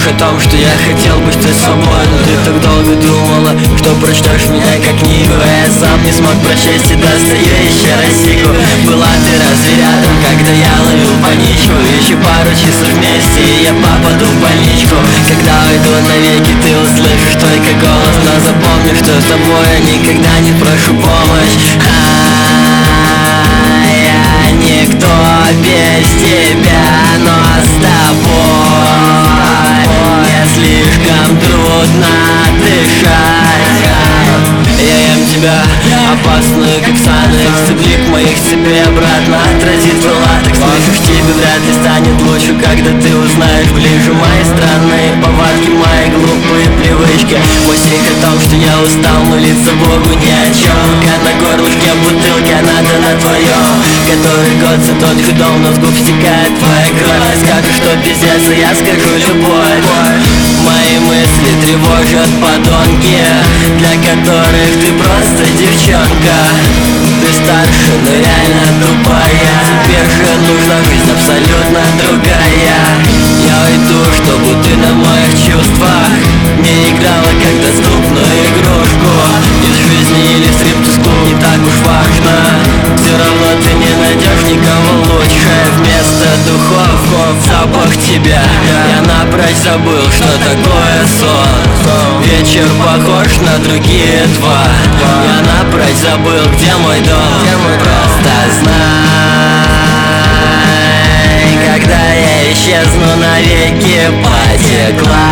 о том, что я хотел быть с собой. Но ты так долго думала, что прочтешь меня как книгу, а я сам не смог прочесть и Достоевича Россику. Была ты разве рядом, когда я ловил паничку? Еще пару часов вместе, и я попаду в больничку. Когда уйду навеки, ты услышишь только голос, но запомни, что с тобой я никогда не прошу помощь. Я никто без тебя, но с тобой мне слишком трудно дышать. Я ем тебя, опасную, как Санекс. Цепли к моих цепей обратно отразит твой латекс. Слышишь, тебе вряд ли станет лучше, когда ты узнаешь ближе мои странные повадки, мои глупые привычки. Мой стих о том, что я устал молиться Богу ни о чем. Пока на горлышке бутылки, а надо на твоем. Который год за тот же дом, но с губ стекает твоя кровь. Ты скажешь, что пиздец, а я скажу любовь. Мои мысли тревожат подонки, для которых ты просто девчонка. Ты старше, но реально тупая. Тебе же нужна жизнь абсолютно другая. Я уйду, чтобы ты на моих чувствах не играла как доступную игрушку. Из жизни или стриптиз-клуб не так уж важно. Все равно ты не найдешь никого лучше. Вместо духов запах тебя. Я напрочь забыл, что такое сон. Вечер похож на другие два. Я напрочь забыл, где мой дом. Просто знай, когда я исчезну навеки, потекла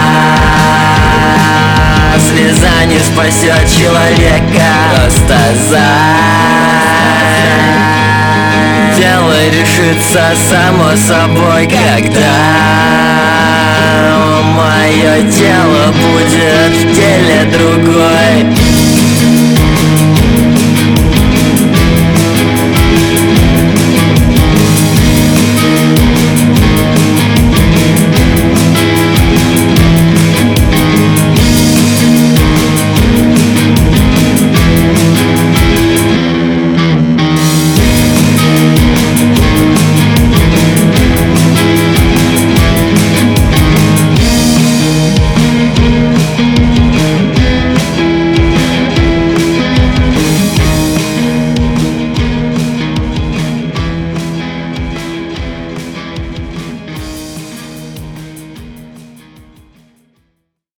слеза не спасет человека. Просто дело решится само собой, когда мое тело будет в теле другой.